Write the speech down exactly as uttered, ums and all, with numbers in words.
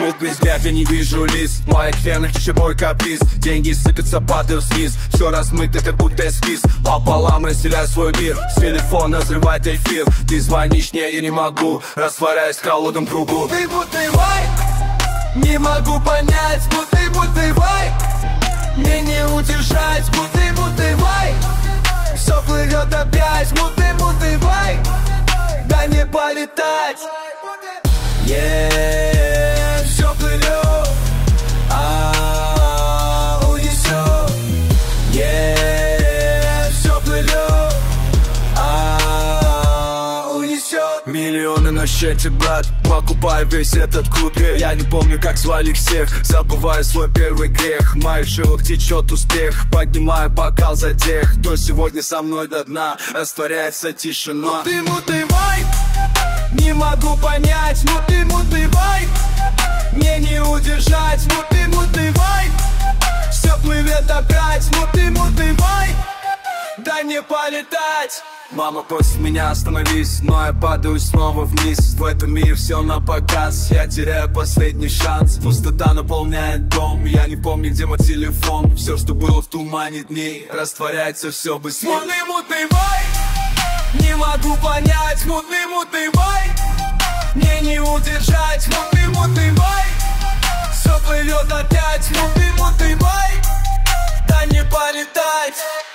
мутный взгляд, я не вижу лиц. В моих венах еще мой каприз. Деньги сыпятся, падают вниз. Все размыто, как будто эскиз. Пополам разделяю свой мир. С телефона взрывает эфир. Ты звонишь, не, я не могу. Растворяюсь в холодном кругу. Ты мутный вайб, не могу понять. Мутный, мутный вайб, мне не удержать. Мутный, мутный вайб, все плывет опять. Мутный, мутный вайб, дай мне полетать. Yeah, все плывет, а унесет. Yeah, все плывет, а унесет. Миллионы на счете, брат, покупаю весь этот клуб. Я не помню, как звали всех, забываю свой первый грех. В моих жилах течет успех, поднимаю бокал за тех, кто сегодня со мной до дна. Растворяется тишина. Ты мутный вайб, не могу понять. Мутный, мутный вайб, мне не удержать. Мутный, мутный вайб, все плывет опять. Мутный, мутный вайб, дай мне полетать. Мама просит меня остановись, но я падаю снова вниз. В этом мире все на показ, я теряю последний шанс. Пустота наполняет дом, я не помню, где мой телефон. Все, что было в тумане дней, растворяется все быстрее. Мутный, мутный вайб, не могу понять. Мутный, мутный вайб, мне не удержать. Мутный, мутный вайб, все плывет опять. Мутный, мутный вайб, дай мне полетать.